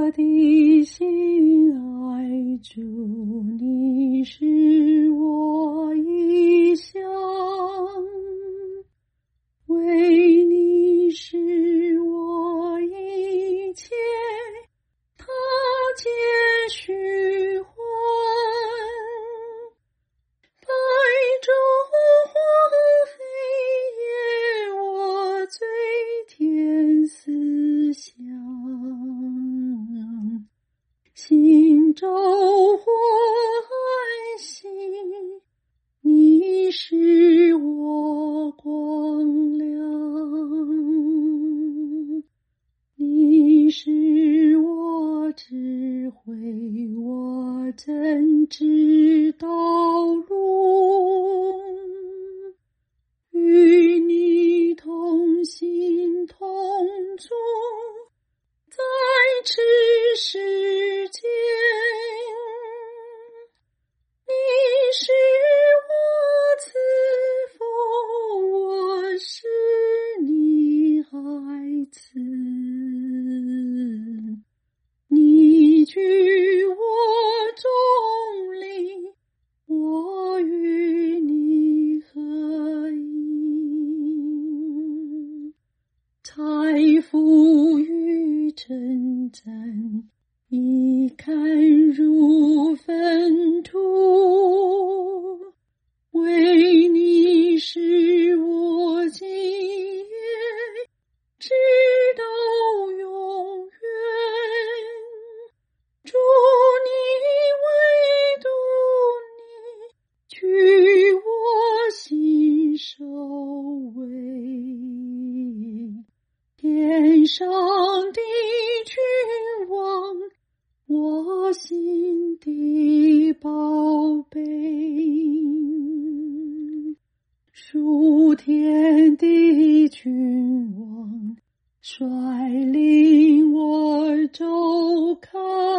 我的心爱主，你是我一乡，为你是我一切，他皆虚幻。白昼黄黑夜，我醉天思乡，心照火爱心，你是我光亮，你是我智慧，我真知道路，与你同行同住，在此世间，你是我慈父，我是你孩子，你居我中里，我与你合一。财富与征战，一看如粪土，为你是我今夜，直到永远。主你唯独你，居我心首位，天上的君王，我心的宝贝，属天的君王，率领我走开，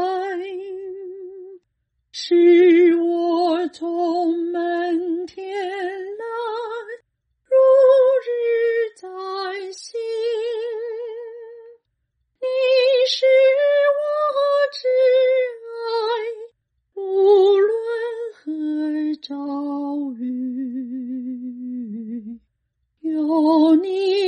使我充满天籁，如日在心。你是我挚爱，无论何遭遇，有你